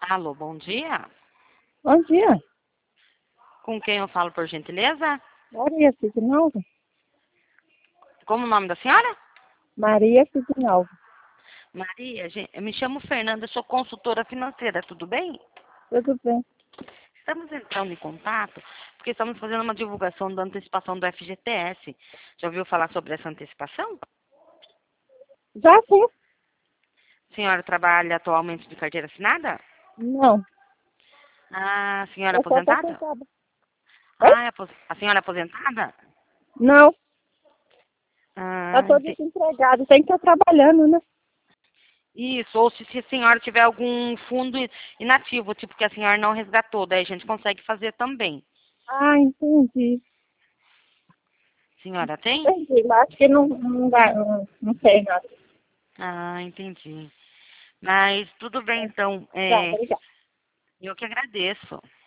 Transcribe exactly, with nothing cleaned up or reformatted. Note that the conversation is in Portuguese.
Alô, bom dia. Bom dia. Com quem eu falo, por gentileza? Maria Sidnalva. Como o nome da senhora? Maria Sidnalva. Maria, gen- eu me chamo Fernanda, sou consultora financeira, tudo bem? Tudo bem? Estamos entrando em contato porque estamos fazendo uma divulgação da antecipação do F G T S. Já ouviu falar sobre essa antecipação? Já sim. A senhora trabalha atualmente de carteira assinada? Não. Ah, a senhora é Eu sou aposentada? aposentada. Oi? Ah, é apos- a senhora é aposentada? Não. Eu Ah, tô ente- desempregada. Tem que estar trabalhando, né? Isso, ou se, se a senhora tiver algum fundo inativo, tipo que a senhora não resgatou, daí a gente consegue fazer também. Ah, entendi. Senhora tem? Entendi. Mas acho que não, não dá. Não, não sei nada. Ah, entendi. Mas tudo bem então. Tá, É, obrigada. eu que agradeço.